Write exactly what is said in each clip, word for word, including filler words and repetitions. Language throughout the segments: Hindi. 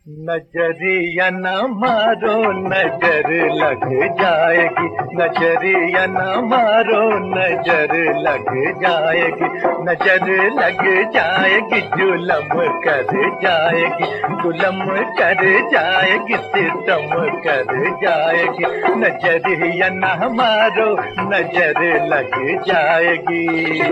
नजरिया न मारो नजर लग जाएगी, नजरिया न मारो नजर लग जाएगी, नजर लग जाएगी जुलम कर जाएगी, जुलम कर जाएगी सितम कर जाएगी, नजरिया न मारो नजर लग जाएगी।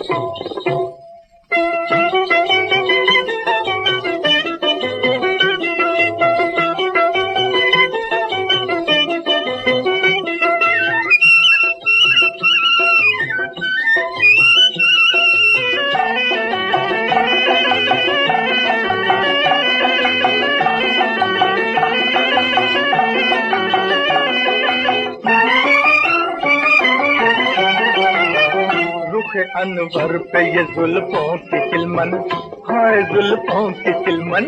अनवर पे ये जुल्फों की चिलमन, हाय जुल्फों की चिलमन,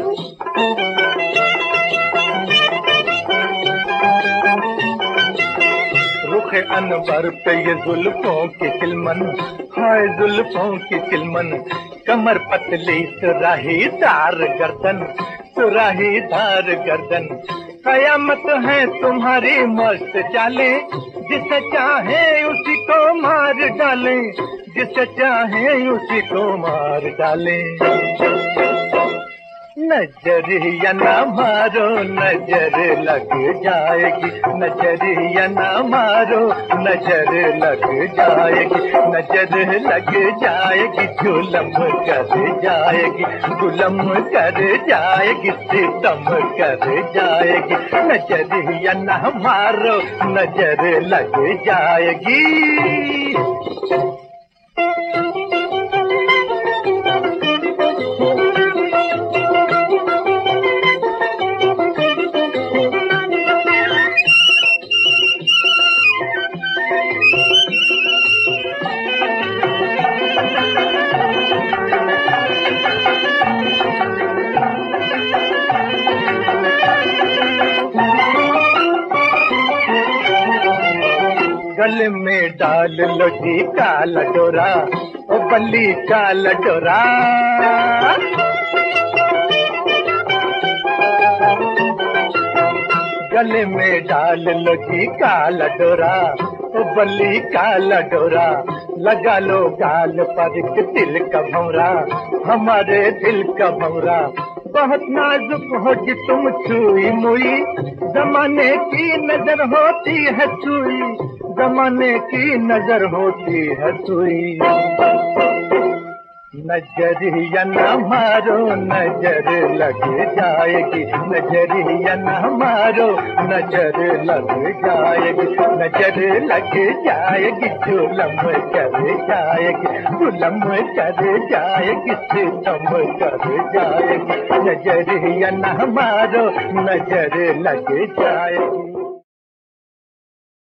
रुख अनवर पे ये जुल्फों की चिलमन, हाय जुल्फों की चिलमन, कमर पतली सुराही दार गर्दन, सुराही दार गर्दन, कयामत है तुम्हारी मस्त चाले, जिसे चाहे उसी को मार डाले, जिसे चाहे उसी को मार डाले। नजरिया न मारो नजर लग जाएगी, नजरिया न मारो नजर लग जाएगी, नजर लग जाएगी जुलम कर जाएगी, जुलम कर जाएगी सितम कर जाएगी, नजरिया न मारो नजर लग जाएगी। गले में डाल लो जी काला डोरा, ओ बल्ली काला डोरा, गले में डाल लो जी काला डोरा, ओ बल्ली काला डोरा, लगा लो गाल पर एक दिल का भंवरा, हमारे दिल का भंवरा, बहुत नाजुक होगी तुम छुई मुई, जमाने की नजर होती है सुई, जमाने की नजर होती है सुई। नजरिया न मारो नजर लग जाएगी, नजरिया न मारो नजर लग जाएगी, नजर लग जाएगी जुलम कर जाएगी, जुलम कर जाएगी सितम कर जाएगी, नजरिया न मारो नजर लग जाएगी।